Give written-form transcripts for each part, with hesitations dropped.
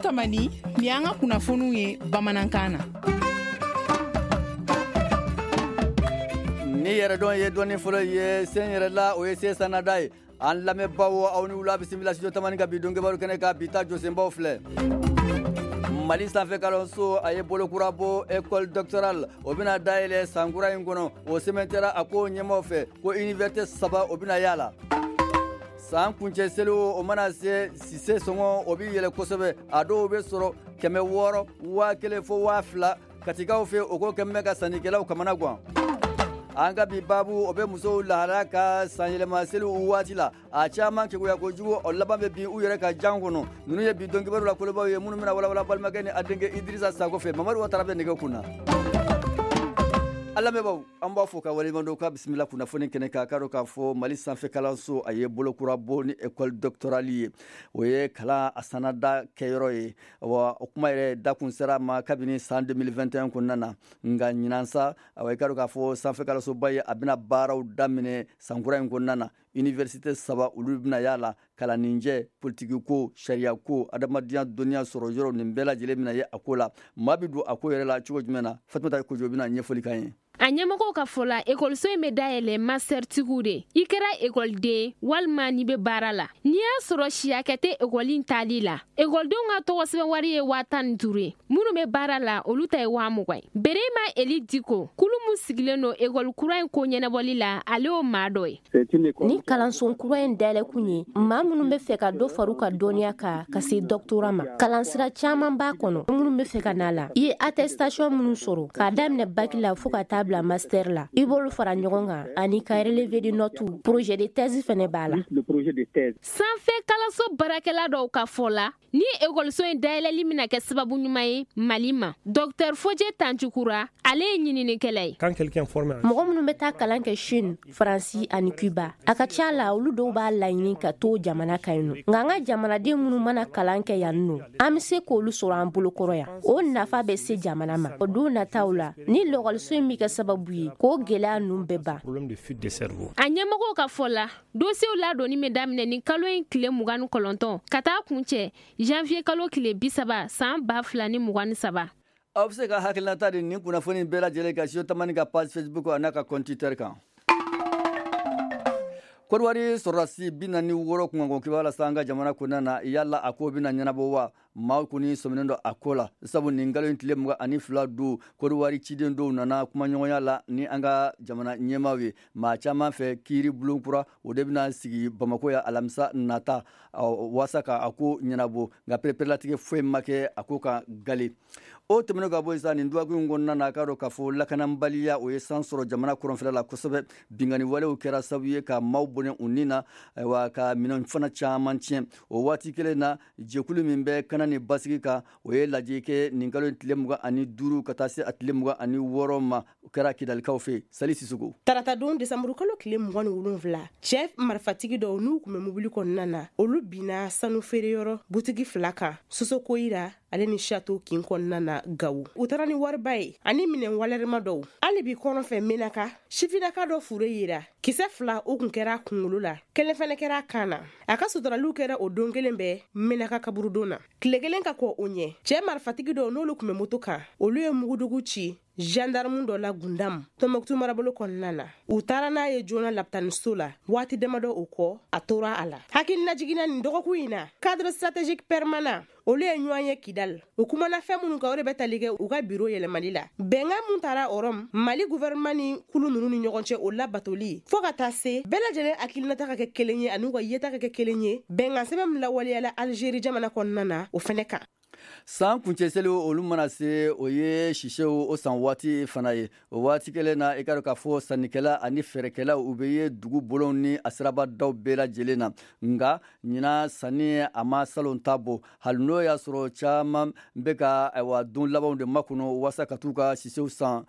Kamani ni an ka kunnafoniw ye bamanankan na. Ni yɛrɛ dɔn ye dɔɔni fɔlɔ ye sen yɛrɛ la o ye se sanada ye an lamɛnbaw aw ni wula bisimila studio tamani ka bi don kibaru kɛnɛ ka bi ta josenbaw filɛ. Mali sanfɛ kalanso a ye bolokura bɔ école doctorale o bɛna dayɛlɛ san kura in kɔnɔ o sɛmɛntɛra a ko ɲɛmaw fɛ ko université 3 o bɛna yala. San kuncɛ seliw o mana se sise sɔngɔ o bɛ yɛlɛ kosɛbɛ a dɔw bɛ sɔrɔ 600, 1000 fo 2000 katikaw fɛ o ko kɛmɛ ka sannikɛlaw kamana gan. An ka bi babu o bɛ musow lahala ka san yɛlɛma seliw waati la a caman keguya kojugu o laban bɛ bin u yɛrɛ ka jan kɔnɔ ninnu ye bi dɔn kibaru la kolobaw ye minnu bɛna walawala balimakɛ ni a denkɛ Idrissa Sako fɛ Mamadu Watara bɛ nɛgɛ kunna. Alamɛbaw an b'a fɔ ka waleɲumandɔn ka bisimila kunnafoni kɛnɛ kan k'a dɔn k'a fɔ Mali sanfɛ kalanso a ye bolokura bɔ ni école doctorale ye o ye kalan a sanada kɛyɔrɔ ye wa o kuma yɛrɛ da kun sera ma kabini san 2021 kɔnɔna na nka ɲinansa i ka dɔn k'a fɔ sanfɛ kalansoba ye a bɛna baaraw daminɛ san kura in kɔnɔna na université 3 olu bɛna yala kalanninjɛ politiki ko sariya ko adamadenya dɔnniya sɔrɔ yɔrɔ nin bɛɛ lajɛlen bɛna ye a ko la maa bɛ don a ko yɛrɛ la cogo jumɛn na Fatumata Kojo bɛna ɲɛfɔli kan ye. A ɲɛmɔgɔw ka fɔ la ekɔliso in bɛ dayɛlɛ master tigiw de i kɛra ekɔliden walima n'i bɛ baara la n'i y'a sɔrɔ siyakɛ tɛ ekɔli in tali la ekɔlidenw ka tɔgɔsɛbɛn wari ye 15,000 ye minnu bɛ baara la olu ta ye 20,000 ye Berema Eli Diko kulu min sigilen don ekɔli kura in ko ɲɛnabɔli la ale y'o maa dɔ ye. Ni kalanso kura in dayɛlɛ kun ye maa minnu bɛ fɛ ka dɔ fara u ka dɔnniya kan ka se doctorat ma kalansira caman b'a kɔnɔ minnu bɛ fɛ ka n'a la i ye attestation minnu sɔrɔ k'a daminɛ bac la fo ka taa bila master la i b'olu fara ɲɔgɔn kan ani ka relevé de notes projet de thèse fɛnɛ b'a la. Sanfɛ kalanso baarakɛla dɔw ka fɔ la ni ekɔliso in dayɛlɛli bɛna kɛ sababu ɲuman ye Mali ma Dr Fodje Tanchukura ale ye ɲininikɛla ye. Mɔgɔ minnu bɛ taa kalan kɛ Chine, Faransi ani Cuba a ka ca la olu dɔw b'a laɲini ka to jamana kan yen nɔ nka an ka jamanaden minnu mana kalan kɛ yan nɔ an bɛ se k'olu sɔrɔ an bolokɔrɔ yan o nafa bɛ se jamana ma o don nataw la ni lɔgɔliso in bɛ kɛ sababu ye k'o gɛlɛya ninnu bɛɛ ban. A ɲɛmɔgɔw ka fɔ la dosiyew ladonni bɛ daminɛ ni kalo in tile 29 ka taa kuncɛ janvier kalo tile 30 san 2023. Aw bɛ se ka hakilinata di nin kunnafoni bɛɛ lajɛlen ka studio tamani ka page Facebook a n'a ka compte Twitter kan. Kodowari sɔrɔdasi 46 kunkanko kibaruya la an ka jamana kɔnɔna na yala a ko bɛna ɲɛnabɔ wa maaw kɔni sɔminen don a ko la sabu nin nkalon tile 22 don Kodowari ciden dɔw nana kumaɲɔgɔnya la ni an ka jamana ɲɛmaaw ye maa caman fɛ kiiri bulon kura o de bɛna sigi Bamako ya alamisa nata waasa ka a ko ɲɛnabɔ nka pereperelatigɛ foyi ma kɛ a ko kan gale. O tɛmɛnen ka bɔ yen sa nin duwagu in kɔnɔna na k'a dɔn k'a fɔ lakanabaliya o ye san sɔrɔ jamana kɔrɔnfɛla la kosɛbɛ bingani walew kɛra sababu ye ka maaw bɔnɛ u nin na wa ka minɛn fana caman tiɲɛ o waati kelen na jɛkulu min bɛ kana ni basigi kan o ye lajɛ kɛ nin kalo tile 25 ka taa se a tile 26 ma o kɛra Kidalikaw fɛ Sali Sisugo. Tarata don Desanburu kalo tile 27 cɛ marifatigi dɔw n'u kun bɛ mobili kɔnɔna na olu binna sanu feereyɔrɔ butigi 2 kan Sosokoyira ale ni Chateau kin kɔnɔna na Gawo u taara ni wariba ye ani minɛn walɛrɛma dɔw hali bi kɔnɔfɛ Menaka sifinaka dɔ fure yira kisɛ 2 o kun kɛra kunkolo la kelen fɛnɛ kɛra kan na a ka suturaliw kɛra o don kelen bɛɛ Menaka kaburudon na tile kelen ka kɔ o ɲɛ cɛ marifatigi dɔw n'olu kun bɛ moto kan olu ye mugudugu ci gendarme dɔ la Gundam Tombouctou marabolo kɔnɔna na u taara n'a ye joona lapitaniso la waati damadɔ o kɔ a tora a la hakilina jiginna nin dɔgɔkun in na cadre stratégique permanent olu ye ɲɔgɔn ye Kidal u kumana fɛn minnu kan o de bɛ tali kɛ u ka bureau yɛlɛmali la bɛnkan mun taara Rome Mali gouvernement ni kulu ninnu ni ɲɔgɔn cɛ o labatoli fo ka taa se bɛɛ lajɛlen hakilinata ka kɛ kelen ye ani u ka yeta ka kɛ kelen ye bɛnkan sɛbɛn min lawaleyala Algérie jamana kɔnɔna na o fɛnɛ kan. San kuncɛ seli olu mana se o ye sisew o san waati fana ye o waati kelen na i ka dɔn k'a fɔ sannikɛla ani feerekɛlaw u bɛ ye dugu bolonw ni a sirabadaw bɛɛ lajɛlen na nka ɲina sanni a ma salon ta bɔ hali n'o y'a sɔrɔ caman bɛ ka don labanw de makɔnɔ waasa ka t'u ka sisew san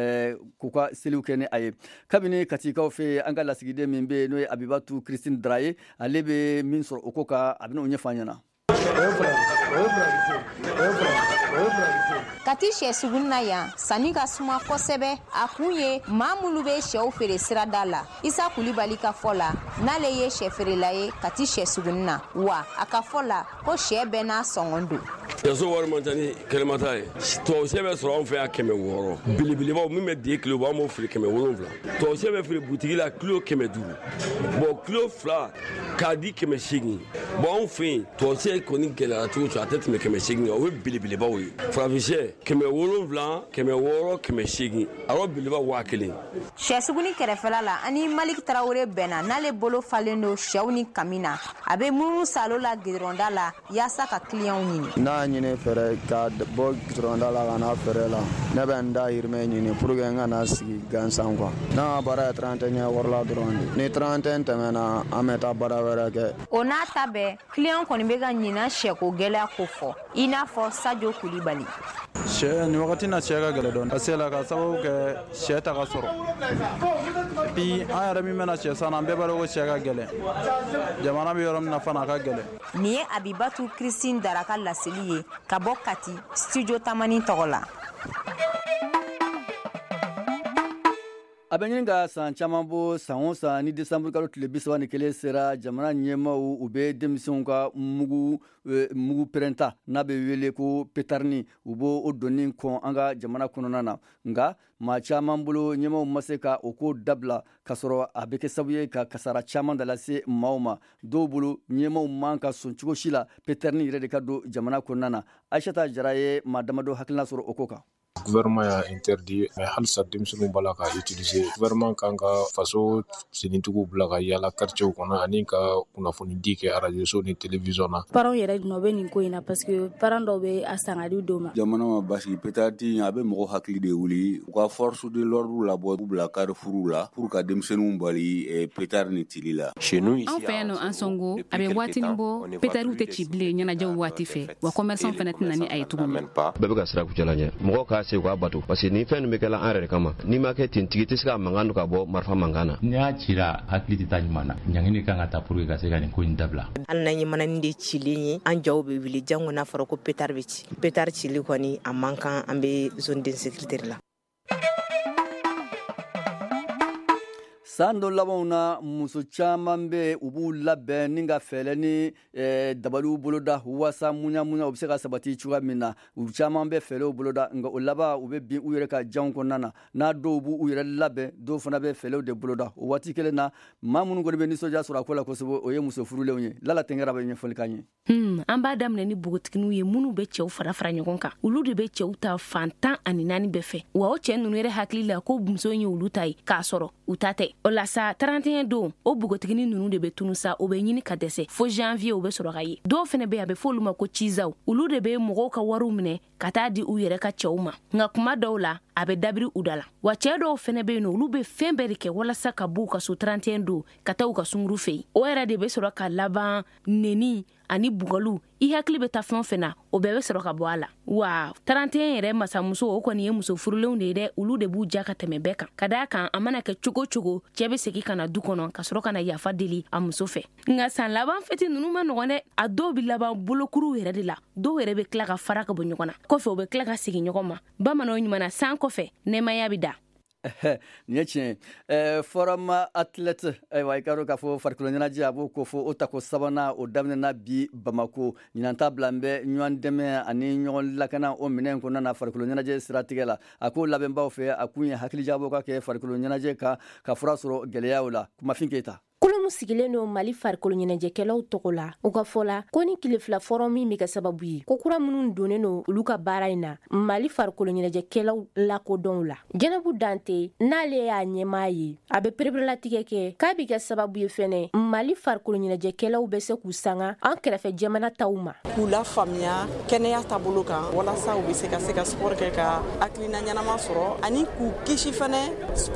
k'u ka seliw kɛ ni a ye kabini Katikaw fɛ an ka lasigiden min bɛ yen n'o ye Abibatu Christine Draye ale bɛ min sɔrɔ o ko kan a bɛna o ɲɛfɔ an ɲɛna. kati sɛ sugunna yan sani ka suma kosɛbɛ a kun ye maa minnu bɛ sɛw feere sirada la Isa Kulibali ka fɔ la n'ale ye sɛ feerela ye kati sɛ sugunna wa a ka fɔ la ko sɛ bɛɛ n'a sɔngɔn don yaso wari man tani kelemata ye to sɛ bɛ sɔrɔ an fɛ yan 100 bilibilibaw min bɛ di kilo b'an b'o feere 700 to sɛ bɛ feere butigi la kilo 500 bon kilo 2 k'a di 800 bon an fɛ yen to sɛ kɔni gɛlɛyara cogo cogo a tɛ tɛmɛ 800 o ye bilibilibaw ye farafin sɛ 700 600 800 aro biliba 1000 sɛ suguni kɛrɛfɛla la ani Malik Tarawele bɛnna n'ale bolo falen do sɛw ni kamina a bɛ munu salo la gidronda la yaasa ka client ɲini n'a ɲini fɛrɛ ka bɔ gidronda la ka na fɛrɛ la ne bɛ n da hirimɛ ɲini pour que n ka na sigi gansan quoi n'a baara ye 31 wari la dɔrɔn de ni 31 tɛmɛna an bɛ taa baara wɛrɛ kɛ o n'a ta bɛɛ client kɔni bɛ ka ɲina sɛko gɛlɛya ko fɔ i n'a fɔ Sadio Kulibali sɛ ni wagati na sɛ ka gɛlɛ dɔn parce que la ka sababu kɛ sɛ ta ka sɔrɔ puis an yɛrɛ min bɛna sɛ san an bɛɛ b'a dɔn ko sɛ ka gɛlɛ jamana bɛ yɔrɔ min na fana a ka gɛlɛ nin ye Abibatu Christine Daraka laseli ye ka bɔ Kati studio Tamani tɔgɔ la a bɛ ɲini ka san caman bɔ san o san ni décembre kalo tile 31 sera jamana ɲɛmaw u bɛ denmisɛnw ka mugu pɛrɛnta n'a bɛ wele ko petarni u b'o o donni kɔn an ka jamana kɔnɔna na nka maa caman bolo ɲɛmaw ma se ka o ko dabila ka sɔrɔ a bɛ kɛ sababu ye ka kasara caman da lase maaw ma dɔw bolo ɲɛmaw man ka sɔn cogo si la petarni yɛrɛ de ka don jamana kɔnɔna na Aishata Jara ye maa damadɔ hakilina sɔrɔ o ko kan gouvernement y'a interdit mais halisa denmisɛnninw b'a la ka utiliser gouvernement kan ka faso senitigiw bila ka yala quartier kɔnɔ ani ka kunnafoni di kɛ radio so ni télévision na parents yɛrɛ nɔ bɛ nin ko in na parce que parents dɔw bɛ a sangadi dɔw ma jamana ma basigi peut-être a bɛ mɔgɔ hakili de wuli u ka force de l'ordre labɔ u bila carrefour la pour ka denmisɛnninw bali pétard ni tili la chez nous ici an fɛ yan nɔ an sɔngo a bɛ waatinin bɔ pétardiw tɛ ci bilen ɲɛnajɛw waati fɛ wa commerçant fana tɛna ni a ye tuguni bɛɛ bɛ ka sira kucɛla ɲɛ mɔgɔ k'a se k'a bato parce que ni fɛn bɛ kɛla an yɛrɛ kama ni ma kɛ ten tigi tɛ se ka mankan ka bɔ marifa mankan na ni y'a cira hakili tɛ taa ɲuman na ɲangini kan ka taa pour que ka se ka nin ko in dabila hali na ɲɛmananin de cilen ye an jaw bɛ wuli jango n'a fɔra ko pétard bɛ ci pétard cili kɔni a man kan an bɛ zone d'insécurité la san dɔ labanw na muso caman bɛ u b'u labɛn ni ka fɛɛrɛ ni dabaliw boloda wasa muɲamuɲa u bɛ se ka sabati cogoya min na u caman bɛ fɛɛrɛw boloda nka o laban u bɛ bin u yɛrɛ ka janw kɔnɔna na n'a dɔw b'u yɛrɛ labɛn dɔw fana bɛ fɛɛrɛw de boloda o waati kelen na maa minnu kɔni bɛ nisɔndiya sɔrɔ a ko la kosɛbɛ o ye muso furulenw ye Lala Tɛnkɛra bɛ ɲɛfɔli k'an ye an b'a daminɛ ni bogotigininw ye minnu bɛ cɛw fara fara ɲɔgɔn kan olu de bɛ cɛw ta fan 14 bɛɛ fɛ wa o cɛ ninnu yɛrɛ hakili la ko muso ye olu ta ye k'a sɔrɔ u ta tɛ o la sa 31 don o bogotigini ninnu de bɛ tunu sa o bɛ ɲini ka dɛsɛ fo janvier o bɛ sɔrɔ ka ye dɔw fana bɛ a bɛ fɔ olu ma ko cizaw olu de bɛ mɔgɔw ka wariw minɛ ka taa di u yɛrɛ ka cɛw ma nka kuma dɔw la a bɛ dabiri u da la wa cɛ dɔw fana bɛ yen nɔ olu bɛ fɛn bɛɛ de kɛ walasa ka b'u ka so 31 don ka taa u ka sunguru fɛ yen o yɛrɛ de bɛ sɔrɔ ka laban neni ani bugalu i hakili bɛ taa fɛn fɛn na o bɛɛ bɛ sɔrɔ ka bɔ a la wa 31 yɛrɛ masamuso o kɔni ye muso furulenw de ye dɛ olu de b'u ja ka tɛmɛ bɛɛ kan ka d'a kan a mana kɛ cogo cogo cɛ bɛ segin ka na du kɔnɔ ka sɔrɔ ka na yafa deli a muso fɛ nka san laban fɛti ninnu ma nɔgɔn dɛ a dɔw bɛ laban bolokuruw yɛrɛ de la dɔw yɛrɛ bɛ tila ka fara ka bɔ ɲɔgɔn na kɔfɛ o bɛ tila ka segin ɲɔgɔn ma bamananw ɲuman san kɔfɛ nɛɛmaya bɛ da nin ye tiɲɛ forama athlète ayiwa i ka dɔn k'a fɔ farikolo ɲɛnajɛ a b'o ko fɔ o tako sabanan o daminɛna bi Bamako ɲinan ta bila n bɛ ɲɔgɔn dɛmɛ ani ɲɔgɔn lakana o minɛn kɔnɔna na farikolo ɲɛnajɛ siratigɛ la a ko labɛnbaw fɛ a kun ye hakilijabɔ ka kɛ farikolo ɲɛnajɛ ka fura sɔrɔ gɛlɛyaw la Kumafin Keyita kolomu sigilen don Mali farikolo ɲɛnajɛkɛlaw tɔgɔ la u ka fɔ la ko ni tile fila fɔrɔ min bɛ kɛ sababu ye ko kura minnu donnen don olu ka baara in na Mali farikolo ɲɛnajɛkɛlaw lakodɔnw la Jɛnɛbu Dante n'ale y'a ɲɛmaa ye a bɛ pereperelatigɛ kɛ k'a bɛ kɛ sababu ye fɛnɛ Mali farikolo ɲɛnajɛkɛlaw bɛ se k'u sanga an kɛrɛfɛ jamana taw ma k'u la faamuya kɛnɛya taabolo kan walasa u bɛ se ka sport kɛ ka hakilina ɲɛnama sɔrɔ ani k'u kisi fɛnɛ sport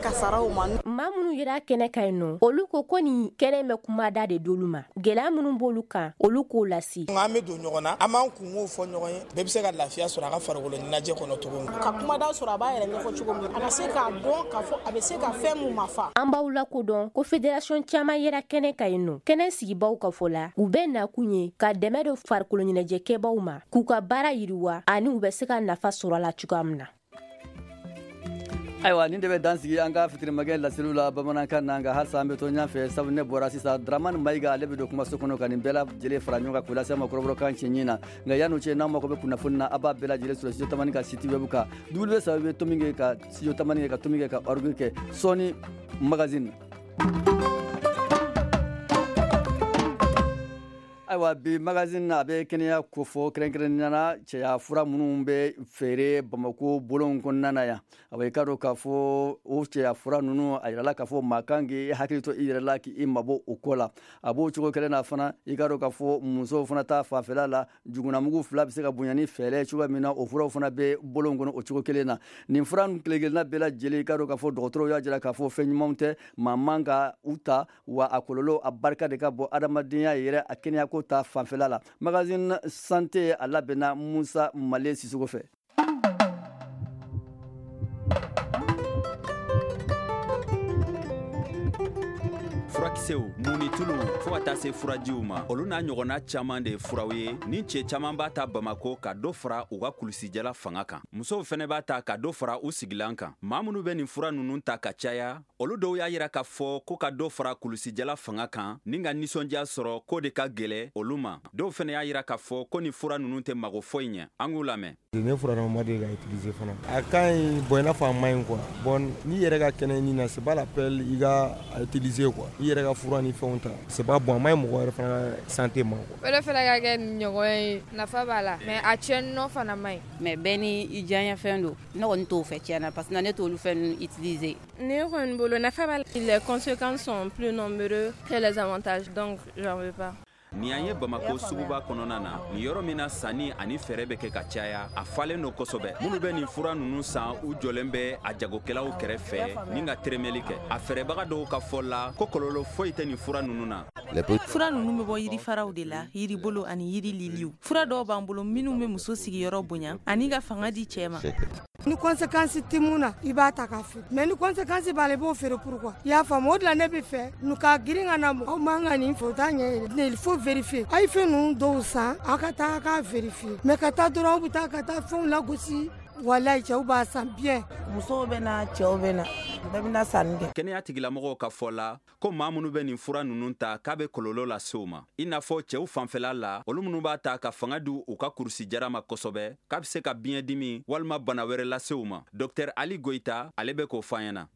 kasaraw ma. Maa minnu yera kɛnɛ ka yen nɔ olu ko ko nin kɛnɛ bɛ kumada de d'olu ma gɛlɛya minnu b'olu kan olu k'o lase. An bɛ don ɲɔgɔn na an b'an kungo fɔ ɲɔgɔn ye bɛɛ bɛ se ka lafiya sɔrɔ a ka farikolo ɲɛnajɛ kɔnɔ cogo min. Ka kumada sɔrɔ a b'a yɛrɛ ɲɛfɔ cogo min a ka se k'a dɔn k'a fɔ a bɛ se ka fɛn mun ma fa. An b'aw lakodɔn ko fédération caman yera kɛnɛ ka yen nɔ kɛnɛ sigibaw ka fɔ la u bɛ nakun ye ka dɛmɛ don farikolo ɲɛnajɛkɛbaw ma k'u ka baara yiriwa ani u bɛ se ka nafa sɔrɔ a la cogoya min na. Ayiwa nin de bɛ dan sigi an ka fitirimakɛ laseliw la bamanankan na nka halisa an bɛ to ɲɔgɔn fɛ sabu ne bɔra sisan Dramani Mayiga ale bɛ don kumaso kɔnɔ ka nin bɛɛ lajɛlen fara ɲɔgɔn kan k'u lase ma kɔrɔbɔrɔkan cɛɲi na nka yan'u cɛ n'aw mako bɛ kunnafoni na a b'a bɛɛ lajɛlen sɔrɔ studio tamani ka site web kan www bɛ to min kɛ ka studio tamani kɛ ka to min kɛ ka orgue kɛ Sony magazine. Ayiwa bi magazine na a bɛ kɛnɛya ko fɔ kɛrɛnkɛrɛnnenya na cɛya fura minnu bɛ feere Bamako bolon kɔnɔna na yan ayiwa i ka dɔn k'a fɔ o cɛya fura ninnu a yirala k'a fɔ maa kan k'i hakili to i yɛrɛ la k'i mabɔ o ko la a b'o cogo kelen na fana i ka dɔn k'a fɔ musow fana ta fanfɛla la jugunamugu fila bɛ se ka bonya ni fɛɛrɛ cogoya min na o furaw fana bɛ bolon kɔnɔ o cogo kelen na nin fura ninnu kelen-kelenna bɛɛ lajɛlen i ka dɔn k'a fɔ dɔgɔtɔrɔw y'a jira k'a fɔ fɛn ɲumanw tɛ maa man ka u ta wa a kɔlɔlɔ a barika de ka bɔ adamadenya yɛrɛ a kɛnɛyako ta fanfɛla la magazine santé a labɛnna Musa Male Sisoko fɛ. Furakisɛw munitulu fo ka taa se furajiw ma olu n'a ɲɔgɔnna caman de ye furaw ye ni cɛ caman b'a ta Bamako ka dɔ fara u ka kulusijala fanga kan musow fɛnɛ b'a ta ka dɔ fara u sigilan kan maa minnu bɛ nin fura ninnu ta ka caya olu dɔw y'a yira k'a fɔ ko ka dɔ fara kulusijala fanga kan ni ka nisɔndiya sɔrɔ ko de ka gɛlɛ olu ma dɔw fɛnɛ y'a yira k'a fɔ ko nin fura ninnu tɛ mago foyi ɲɛ an k'u lamɛn. Ne fura ma de ka utiliser fana a ka ɲi bon i n'a fɔ a ma ɲi quoi bon n'i yɛrɛ ka kɛnɛ nin na c'est pas la peine i ka utiliser quoi i yɛrɛ ka fura ni fɛnw ta c'est pas bon a ma ɲi mɔgɔ yɛrɛ fana santé ma quoi. O de fana ka kɛ ɲɔgɔn ye nafa b'a la mais a tiɲɛni nɔ fana ma ɲi. mais bɛɛ ni i diyaɲɛ fɛn don ne kɔni t'o fɛ tiɲɛna parce que ne t'olu fɛn ninnu utiliser. Ne kɔni bolo nafa b'a la les conséquences sont plus nombreux que les avantages donc j'en veux pas. Ni an ye Bamako suguba kɔnɔna na ni yɔrɔ min na sanni ani fɛɛrɛ bɛ kɛ ka caya a falen no kosɛbɛ minnu bɛ nin fura ninnu san u jɔlen bɛ a jagokɛlaw kɛrɛfɛ ni ka teremeli kɛ a fɛɛrɛbaga dɔw ka fɔ la ko kɔlɔlɔ foyi tɛ nin fura ninnu na. Fura ninnu bɛ bɔ yirifaraw de la yiribolo ani yiri liliw fura dɔw b'an bolo minnu bɛ muso sigiyɔrɔ bonya ani ka fanga di cɛ ma. Ni conséquence tɛ mun na i b'a ta k'a feere mais ni conséquence b'a la i b'o feere pourquoi i y'a faamu o de la ne bɛ fɛ nu ka girin ka na aw man ka nin fɔ o t'a ɲɛ yɛrɛ il faut vérifier a ye fɛn ninnu dɔw san a ka taa k'a vérifier mais ka taa dɔrɔn aw bɛ taa ka taa fɛnw lagosi walayi cɛw b'a san bien musow bɛ na cɛw bɛ na bɛɛ bɛna sanni kɛ. Kɛnɛya tigilamɔgɔw ka fɔ la ko maa minnu bɛ nin fura ninnu ta k'a bɛ kɔlɔlɔ lase u ma i n'a fɔ cɛw fanfɛla la olu minnu b'a ta ka fanga di u ka kurusijara ma kosɛbɛ k'a bɛ se ka biɲɛdimi walima bana wɛrɛ lase u ma Dr Ali Goita ale bɛ k'o fɔ an ɲɛna.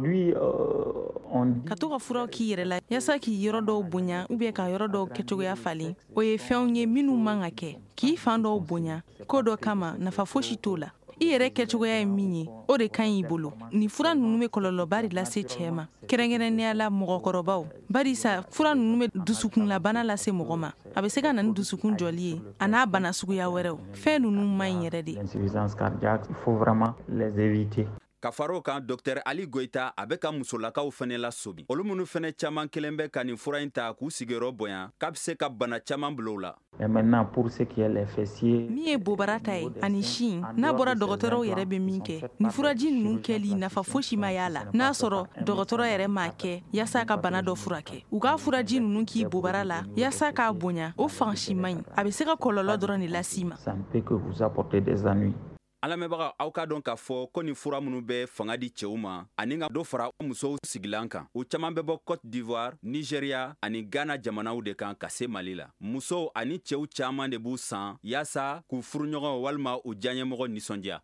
Ka to ka furaw k'i yɛrɛ la yasa k'i yɔrɔ dɔw bonya ou bien ka yɔrɔ dɔw kɛcogoya falen o ye fɛnw ye minnu man ka kɛ k'i fan dɔw bonya ko dɔ kama nafa fosi t'o la i yɛrɛ kɛcogoya ye min ye o de ka ɲi i bolo ni fura ninnu bɛ kɔlɔlɔba de lase cɛ ma kɛrɛnkɛrɛnnenya la mɔgɔkɔrɔbaw barisa fura ninnu bɛ dusukunlabana lase mɔgɔ ma a bɛ se ka na ni dusukun jɔli ye a n'a bana suguya wɛrɛw fɛn ninnu man ɲi yɛrɛ de. Ka far'o kan Dr Ali Goita a bɛ ka musolakaw fɛnɛ lasobi olu minnu fɛnɛ caman kelen bɛ ka nin fura in ta k'u sigiyɔrɔ bonya k'a bɛ se ka bana caman bila u la. Min ye bobara ta ye ani sin n'a bɔra dɔgɔtɔrɔw yɛrɛ bɛ min kɛ ni furaji ninnu kɛli nafa fosi ma y'a la n'a sɔrɔ dɔgɔtɔrɔ yɛrɛ m'a kɛ yasa ka bana dɔ furakɛ u ka furaji ninnu k'i bobara la yasa k'a bonya o fan si man ɲi a bɛ se ka kɔlɔlɔ dɔrɔn de las'i ma. An lamɛnbaga aw k'a dɔn k'a fɔ ko nin fura minnu bɛ fanga di cɛw ma ani ka dɔ fara musow sigilan kan u caman bɛ bɔ Côte d'Ivoire, Nigeria ani Ghana jamanaw de kan ka se Mali la musow ani cɛw caman de b'u san yaasa k'u furuɲɔgɔn walima u diyaɲɛmɔgɔ nisɔndiya.